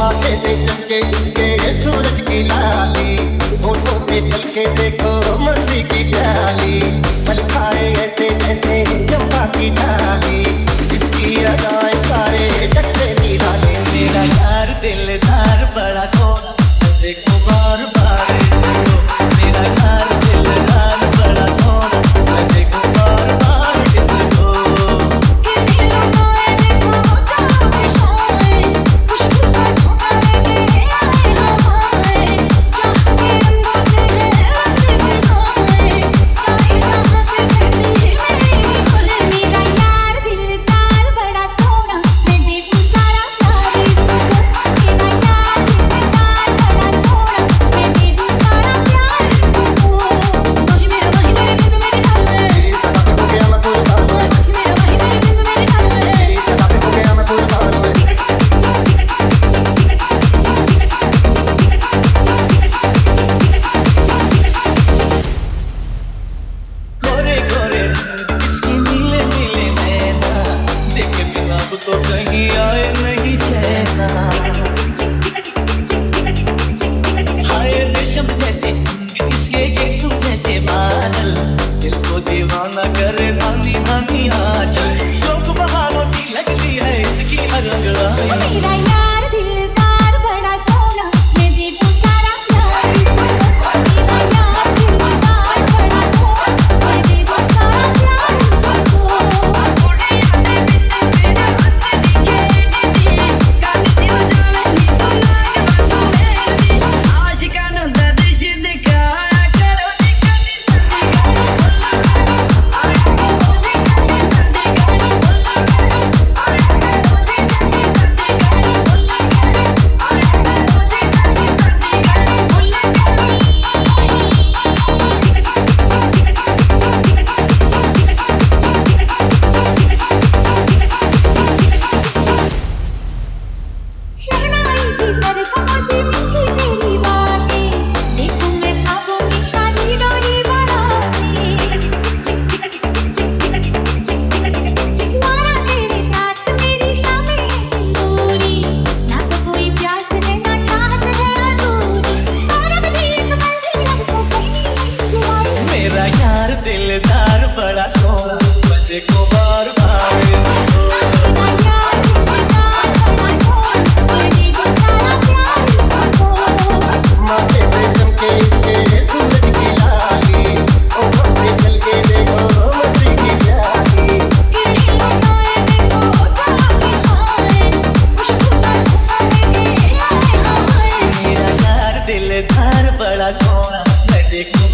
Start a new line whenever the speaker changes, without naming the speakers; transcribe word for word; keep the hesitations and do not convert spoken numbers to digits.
माथे पे चमके इसके सूरज की लाली, होठों से झलके देखो मस्ती की प्याली, पल खाए ऐसे जैसे चंपा की डाली, इसकी अदाएं सारे जग से निराले। मेरा यार दिलदार बड़ा सोना, देखो बार बार इसको, मेरा यार दिलदार बड़ा सोना, देखो बार बार इसको। तो कहीं आए नहीं चैना, हाय रेशम जैसे इसके केसू जैसे बादल, दिल को दीवाना करे धानी धानी आंचल, शौक बहारों सी लगती है इसकी हर अंगड़ाई। मेरा यार दिलदार बड़ा सोना, मैं दे दूं सारा प्यार इसको, मेरा यार दिलदार बड़ा सोना, मैं दे दूं सारा प्यार इसको। दिलदार बड़ा सोना, देखो बार बार इसको। माथे पे चमके इसके सूरज की लाली, होठों से झलके देखो मस्ती की प्याली। मेरा यार दिलदार बड़ा सोना, मैं देखूं